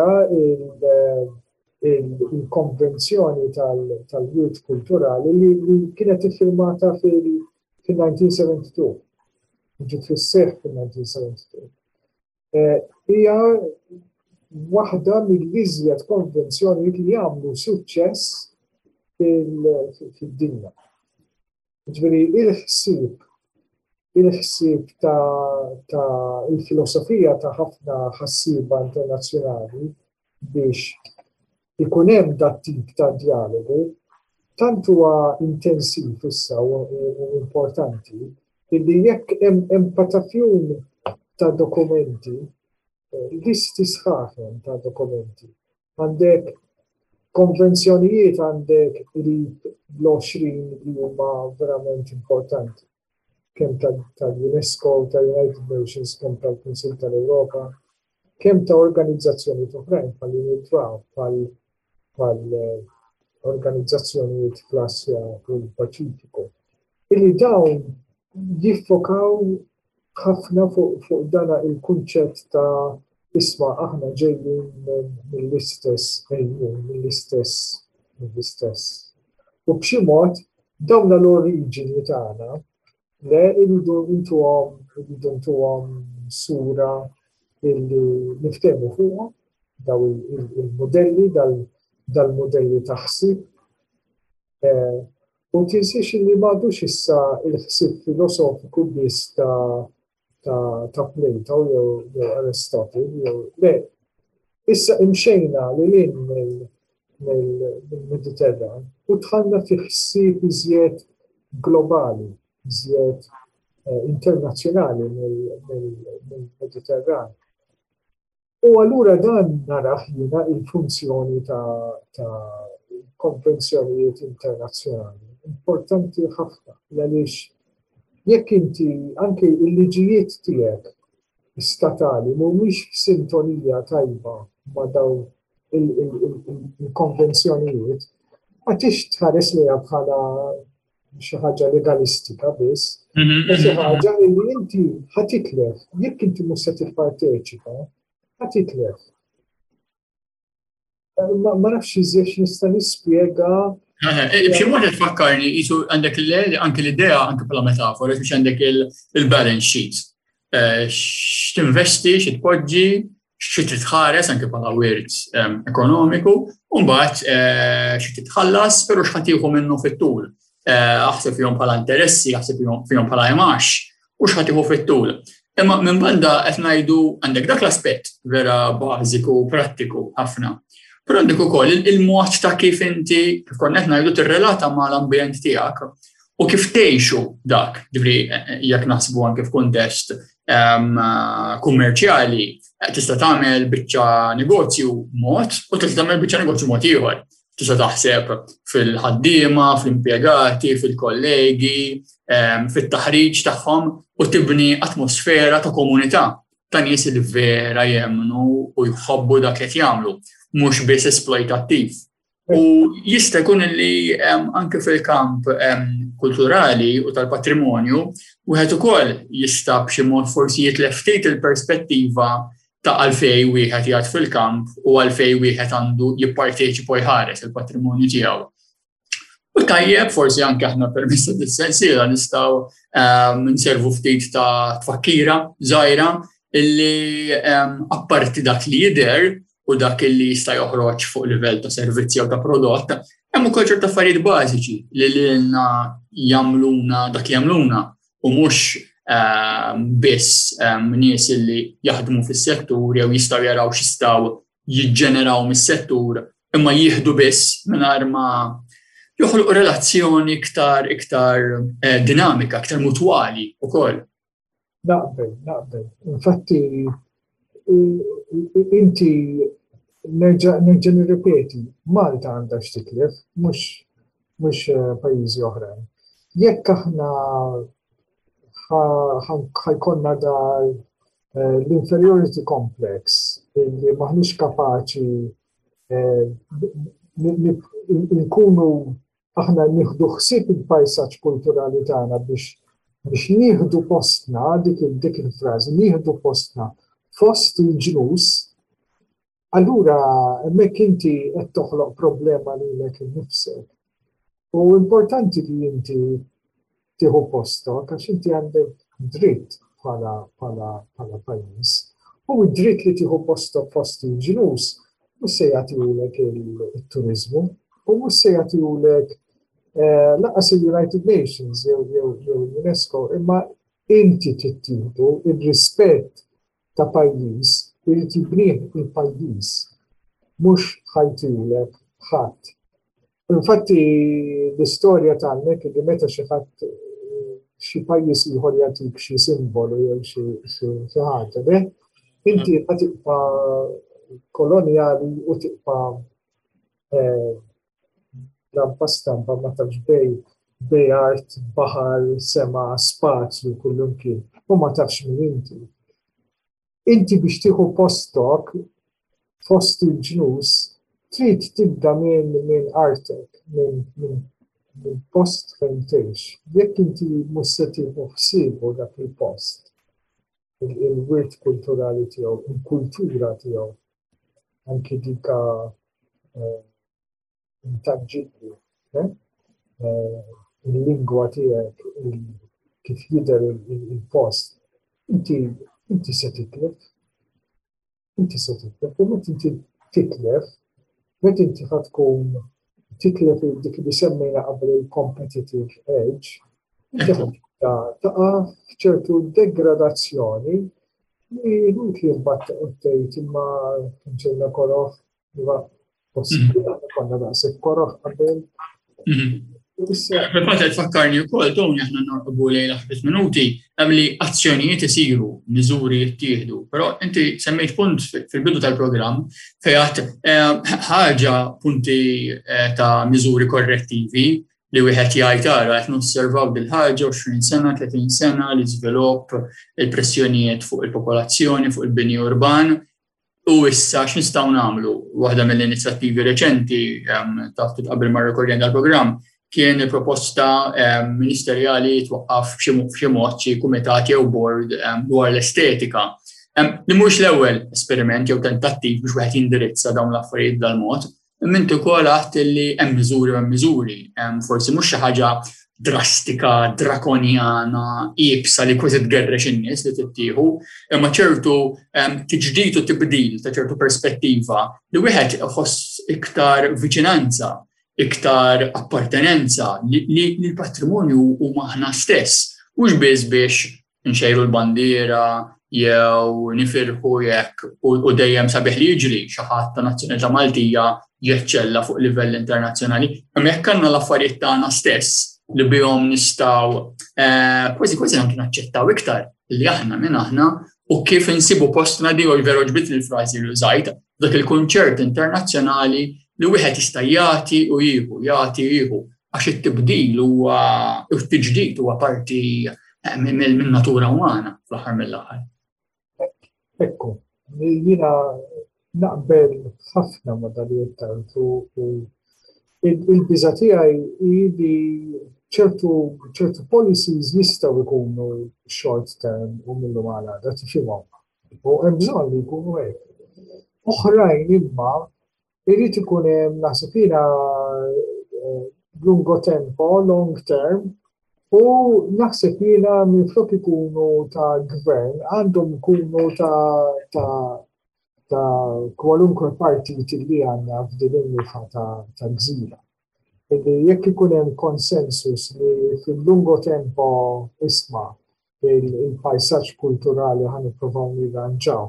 il-konvenzjoni tal-wirt kulturali li kienet iffirmata fil-1972. Ġiet fis-seħħ fil-1972. Hija waħda mill-iżjed konvenzjonijiet li għamlu suċċess fid-dinja. Ġifieri il-ħsieb ta' il-filosofija ta' ħafna ħassiba internazzjonali biex ikun hemm dat tip ta' dialogu tant huwa intensiv issa u importanti li jekk hemm patafjun ta' dokumenti, listi sħaħen ta' dokumenti. Għandek konvenzjonijiet għandek l-20 li huma verament importanti. Kemm tal-UNESCO, tal-United Nations, kemm tal-Kunsill tal-Ewropa, kemm ta' organizzazzjoni oħrajn bħal-UNITRAW, bħal-organizzazzjonijiet fl-Asja u l-Paċifiku. Illi dawn jiffokaw ħafna fuq dana il-kunċett ta' isma' aħna ġejjin mill-istess mill-istess. U b'xi mod dawn l-oriġini tagħna le iridu intuhom sura illi niftehmu fuqha daw il-modelli dal-modelli ta' ħsieb. U tinsiex li m'għadux issa il-ħsieb filosofiku biss ta' Plato jew Aristotle jew le. Issa imxejna lil mill-Mediterran u dħalna fi ħsieb iżjed globali, iżjed internazzjonali mill-Mediterran. U allura dan naraħ jiena il-funzjoni ta' konvenzjonijiet internazzjonali. Importanti ħafna għaliex jekk inti anke il-liġijiet tiegħek statali mhumiex f'sintonija tajba ma' dawn il-konvenzjonijiet, ma tix tħares liha bħala xi ħaġa legalistika biss, xi ħaġa li inti ħatitlef, jekk inti mhux se tipparteċipa, ħatitlef. Ma nafx iżjed nista' nispjega. B'xi mod tfakkarni qisu għandek anke l-idea anke bħala metafora biex għandek il-balance sheet. X'tinvesti, x'tpoġġi, x'titħares anke bħala wirt ekonomiku, u mbagħad x'titħallas però x'ħadd minnu fit-tul. Aħseb fihom bħala interessi, aħseb fihom bħala imax, u x'ħadd fit-tul. Imma minn banda qed ngħidu għandek dak l-aspett vera bażiku, prattiku ħafna. Però għandek ukoll il-mod ta' kif inti kif konna qed ngħidu tirrelata mal-ambjent tiegħek u kif tgħixu dak. Ġifri jekk naħsbu anke f'kuntest kummerċjali tista' tagħmel biċċa negozju mod u tista' tagħmel biċċa negozju mod ieħor. Tista' taħseb fil-ħaddiema, fl-impjegati, fil-kollegi, fit-taħriġ tagħhom u tibni atmosfera ta' komunità ta' nies li vera jemmnu u jħobbu dak qed jagħmlu, mhux biss esploitattiv. U jista' jkun li anke fil-kamp kulturali u tal-patrimonju wieħed ukoll jista' b'xi mod forsi jitlef ftit il-perspettiva ta' għalfejn wieħed jgħid fil-kamp u għalfejn wieħed għandu jipparteċipa jħares il-patrimonju tiegħu. U tajjeb forsi anke aħna permezz dis-sensiela nistgħu nservu ftit ta' tfakkira żgħira illi apparti dak li jidher u dak li jista' joħroġ fuq livell ta' servizzi jew ta' prodott, hemm ukoll ċerta affarijiet bażiċi li lilna jagħmluna dak jagħmluna u mhux biss nies li jaħdmu fis-settur jew jistgħu jaraw x'jistgħu jiġġeneraw mis-settur imma jieħdu biss mingħajr ma joħolqu relazzjoni iktar dinamika, iktar mutwali ukoll. Naqbel. Infatti inti nerġa' nirripeti, Malta għandha x'titlef, mhux pajjiżi oħrajn. Jekk aħna ħajkonna l-inferiority complex li maħniex kapaċi nkunu aħna nieħdu ħsieb il-pajsaġġ kulturali tagħna biex nieħdu postna dik il-frażi, nieħdu postna fost il-ġnus, allura hemmhekk inti qed toħloq problema lilek innifsek. U importanti li inti tieħu postok għax inti għandek dritt bħala pajjiż. U d-dritt li tieħu postok fost il-ġnus mhux se jagħtihulek it-turiżmu u mhux se jagħtihulek laqas il-United Nations jew UNESCO, imma inti tittieħdu ir-rispett ta' pajjiż irid jibnieh il-pajjiż, mhux ħajtulek ħadd. Infatti l-istorja tagħnek li meta xi ħadd xi pajjiż ieħor jagħtik xi simbolu jew xi ħaġa, inti qed tibqa' kolonjali u tibqa' lampa stampa ma tafx bej art, baħar, sema, spazju, kullum kien. U ma tafx min inti. Inti biex tieħu postok fost il-ġnus, trid tibda minn artek, minn post fejn tgħix. Jekk inti mhux se tieħu ħsiebu dak il-post, il-wirt kulturali tiegħu, il-kultura tiegħu, anki dika intangibbli, il-lingwa tiegħek, kif jidher il-post, inti se titlef. Inti se titlef, u meta inti titlef, meta inti ħad tkun titlef dik li semmejna qabel il-competitive edge, inti ħad taqa' f'ċertu degradazzjoni li mumkin mbagħad tgħid imma ġejna koroħ huwa possibbli konna daqshekk koroħ qabel. Fil-fatt tfakkarni wkoll Tony aħna norqbu lejn l-aħħar minuti hemm li azzjonijiet isiru, miżuri jittieħdu, però inti semmejt punt fil-bidu tal-programm fejn ħaġa punti ta' miżuri korrettivi li wieħed jgħid ara qed nosservaw dil-ħaġa 20 sena, 30 sena l-iżvilupp, il-pressjonijiet fuq il-popolazzjoni, fuq il-bini urban. U issa x'nistgħu nagħmlu? Waħda mill-inizjattivi reċenti taf titqabbel mar-rekording tal-programm kien proposta ministerjali twaqqaf f'xi mod xi kumitati jew board dwar l-estetika. Li mhux l-ewwel esperiment jew tentattiv biex wieħed jindirizza dawn l-affarijiet dal-mod, imma inti wkoll għadt li hemm miżuri. Forsi mhux xi ħaġa drastika, drakonjana, ibsa li kważi tgerrex in-nies li tittieħu, imma ċertu tiġdid u tibdil ta' ċertu perspettiva li wieħed iħoss iktar viċinanza, iktar appartenenza li l-patrimonju huma aħna stess, mhux biss biex nxejru l-bandiera jew nifirħu jekk u dejjem sabiħ li jiġri xi ħadd ta' nazzjonalità Maltija jeċċella fuq livell internazzjonali, imma jekk għandna l-affarijiet tagħna stess li bihom nistgħu kważi anke naċċettaw iktar li aħna minn aħna u kif insibu postna di u veru ġbit il-frażi li użajt dak il-kunċert internazzjonali li wieħed jista' jagħti u jieħu għax it-tibdil huwa u t-tiġdid huwa parti minn natura umana fl-aħħar mill-aħħar. Ekku, jiena naqbel ħafna ma' dal-jett u il-biża' tiegħi li ċertu policies jistgħu jkunu short term u minnhom għal tifhimhom. U hemm bżonn li jkunu hekk. Oħrajn imma irid ikun hemm naħseb jiena lungo tempo, long term, u naħseb jiena minflok ikunu ta' gvern għandhom ikunu ta' kwalunkwe partit li għandna f'din il-mifħa ta' gżira. Jekk ikun hemm konsensus li fil-lungo tempo isma' il-pajsaġġ kulturali ħan nippruvaw nirranġaw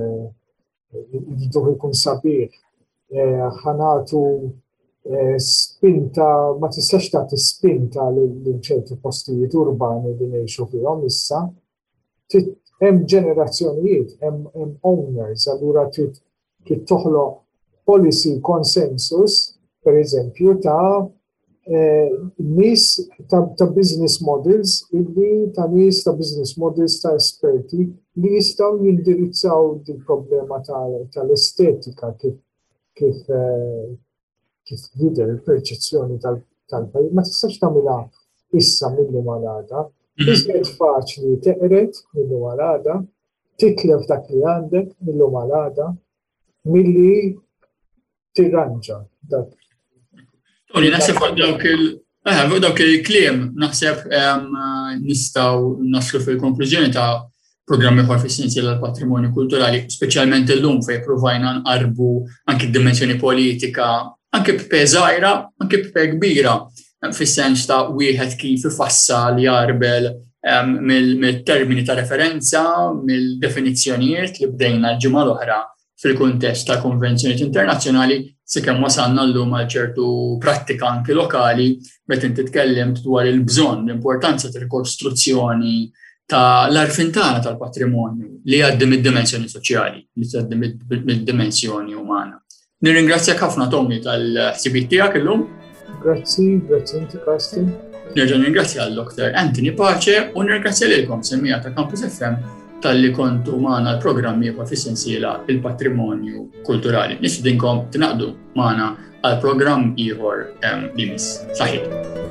jridu jkun sabiħ, ħanatu spinta, ma tistax tagħti spinta lil ċerti postijiet urbani li ngħixu fihom issa. Hemm ġenerazzjonijiet, hemm owners, allura trid toħloq policy consensus, pereżempju ta' nies ta' business models, ta' nies ta' business models ta' esperti li jistgħu jindirizzaw il-problema tal-estetika kif jidher il-perċezzjoni tal-pajjiż. Ma tistax tagħmilha issa mill-lum għal għada. Iżjed faċli teqret mill-lum għal għada, titlef dak li għandek mill-lum għal għada, milli tirranġa dak. Tony, naħseb dawk il-kliem naħseb nistgħu naslu fil-konklużjoni ta' programmi ħor fis-sensiela tal-patrimonju kulturali, speċjalment illum fejn provajna nqarbu anke d-dimensjoni politika, anke b'pe żgħira, anke b'pe kbira, fis-sens ta' wieħed kif ifassal jarbel mill-termini ta' referenza, mill-definizzjonijiet li bdejna l-ġimgħa l-oħra fil-kuntest ta' konvenzjonijiet internazzjonali sakemm wasalna llum għal ċertu prattika anke lokali meta inti tkellimt dwar il-bżonn, l-importanza ta' rikostruzzjoni ta' l-arfin tagħna tal-patrimonju li għaddi mid-dimensjoni soċjali, li għaddi mid-dimensjoni umana. Nirringrazzjak ħafna Tommy tal-ħsibiet tiegħek illum. Grazzi inti Karsten. Nerġa' nirringrazzja l-Dr. Anthony Pace u nirringrazzja lilkom semmija ta' Campus FM tal-li kontu magħna l-programmi fis-sensiela il-patrimonju kulturali. Nistidinkom tinaqdu magħna għal programm ieħor li miss. Saħħit.